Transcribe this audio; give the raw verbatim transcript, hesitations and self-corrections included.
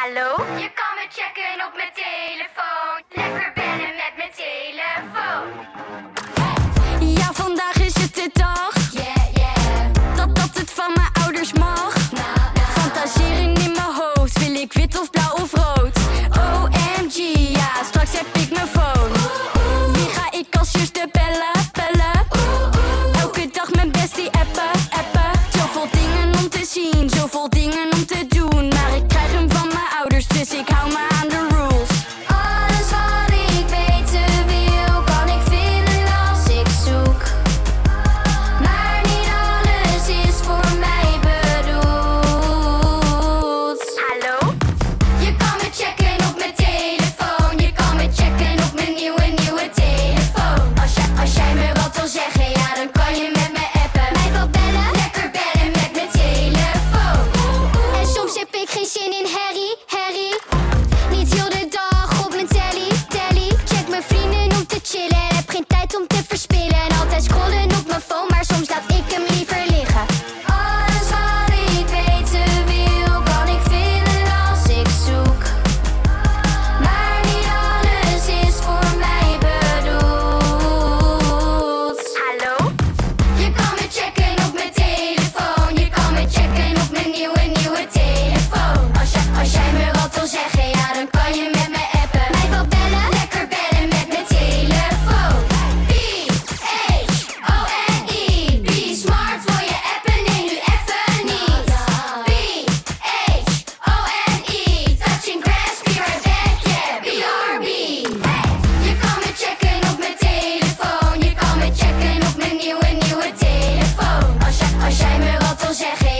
Hallo? Je kan me checken op mijn telefoon. Lekker bellen met mijn telefoon. Ja, vandaag is het de dag. Yeah, yeah. Dat dat het van mijn ouders mag. Nou, nou. Fantaseren in mijn hoofd. Wil ik wit of blauw of rood? O M G, ja, straks heb ik mijn phone. Wie ga ik als eerste bellen, bellen? Elke dag mijn bestie appen, appen. Zoveel dingen om te zien, zoveel dingen om te doen. Maar ik krijg hem van mijn ouders, dus ik hou me aan de rules. Alles wat ik weten wil, kan ik vinden als ik zoek. Maar niet alles is voor mij bedoeld. Hallo? Je kan me checken op mijn telefoon. Je kan me checken op mijn nieuwe, nieuwe telefoon. Als jij, als jij me wat wil zeggen, ja, dan kan je met me appen. Mij wel bellen, lekker bellen met mijn telefoon. En soms heb ik geen zin in herrie, herrie. Niet heel de dag op mijn telly, telly. Check mijn vrienden om te chillen. Heb geen tijd om te verspillen. En altijd scrollen op mijn phone, maar soms laat ik hem liever liggen. Alles wat ik weten wil, kan ik vinden als ik zoek. Maar niet alles is voor mij bedoeld. Hallo? Je kan me checken op mijn telefoon. Je kan me checken op mijn nieuwe, nieuwe telefoon. Als jij, als jij me wat wil zeggen, ja, dan kan je met me appen. Mij wel bellen, lekker bellen met mijn telefoon. B H O N E, be smart, wil je appen? Nee, nu even niet. B H O N E, touching grass, be right back, yeah, B R B. Hey, je kan me checken op mijn telefoon. Je kan me checken op mijn nieuwe, nieuwe telefoon. Als jij, als jij me wat wil zeggen,